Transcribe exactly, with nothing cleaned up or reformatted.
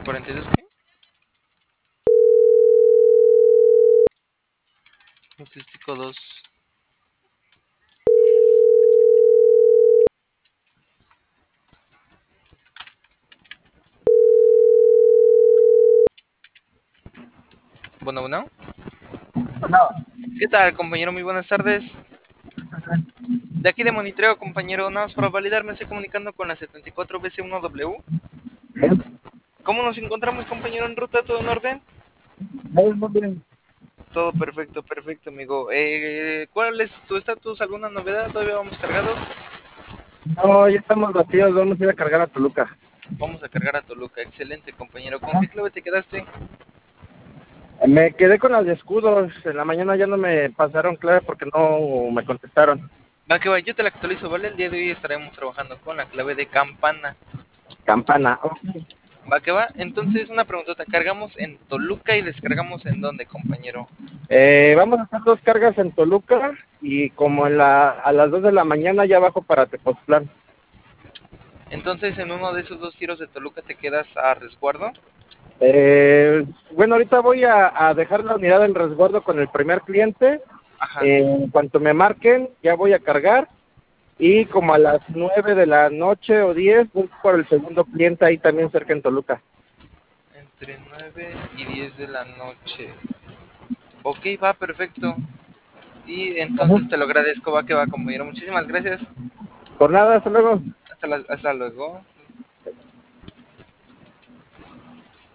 cuarenta y dos, ¿qué? Logístico dos. Bueno, bueno. No, ¿Qué tal, compañero? Muy buenas tardes. De aquí de monitoreo, compañero, nada más para validar, me estoy comunicando con la setenta y cuatro B C uno W. bien, ¿Cómo nos encontramos, compañero, en ruta? ¿Todo en orden? bien, muy bien. Todo perfecto, perfecto, amigo. Eh, ¿cuál es tu estatus? ¿Alguna novedad? ¿Todavía vamos cargados? No, ya estamos vacíos, vamos a ir a cargar a Toluca. Vamos a cargar a Toluca. Excelente, compañero. ¿Con qué clave te quedaste? Me quedé con las de escudos, en la mañana ya no me pasaron clave porque no me contestaron. Va que va, yo te la actualizo, ¿vale? El día de hoy estaremos trabajando con la clave de campana. Campana. Ok. Va que va. Entonces, una preguntota. ¿Cargamos en Toluca y descargamos en dónde, compañero? Eh, vamos a hacer dos cargas en Toluca y como en la, a las dos de la mañana ya bajo para Tepoztlán. Entonces, en uno de esos dos giros de Toluca te quedas a resguardo. Eh, bueno, ahorita voy a, a dejar la unidad en resguardo con el primer cliente. Ajá. Eh, en cuanto me marquen, ya voy a cargar. Y como a las nueve de la noche o diez, voy por el segundo cliente ahí también cerca en Toluca. Entre nueve y diez de la noche. Ok, va, perfecto. Y Ujú. entonces te lo agradezco, va que va, compañero. Muchísimas gracias. Por nada, hasta luego. Hasta, la- hasta luego.